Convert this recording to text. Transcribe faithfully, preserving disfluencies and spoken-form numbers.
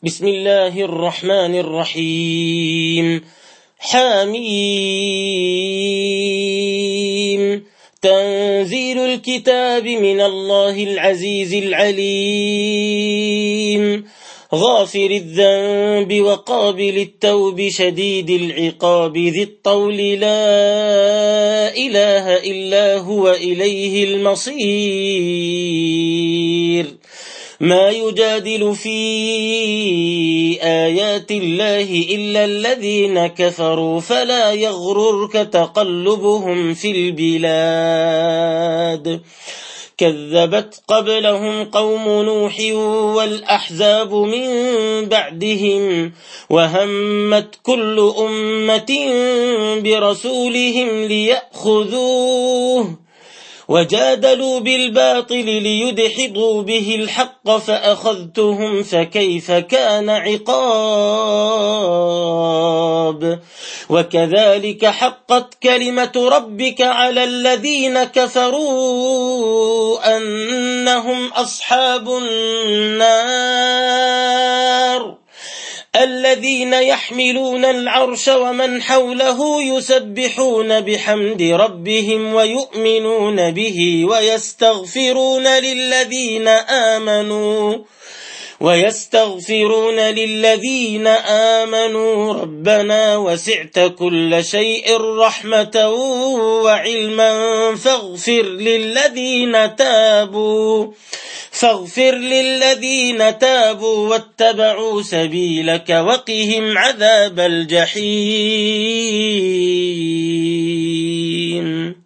بسم الله الرحمن الرحيم. حميم. تنزيل الكتاب من الله العزيز العليم، غافر الذنب وقابل التوب شديد العقاب ذي الطول لا إله إلا هو إليه المصير. ما يجادل في آيات الله إلا الذين كفروا فلا يغررك تقلبهم في البلاد. كذبت قبلهم قوم نوح والأحزاب من بعدهم، وهمت كل أمة برسولهم ليأخذوه، وجادلوا بالباطل ليدحضوا به الحق فأخذتهم فكيف كان عقاب. وكذلك حقت كلمة ربك على الذين كفروا أنهم أصحاب النار، الذين يحملون العرش ومن حوله يسبحون بحمد ربهم ويؤمنون به ويستغفرون للذين آمنوا ويستغفرون للذين آمنوا ربنا وسعت كل شيء رحمة وعلما فاغفر للذين تابوا فاغفر للذين تابوا واتبعوا سبيلك وقهم عذاب الجحيم.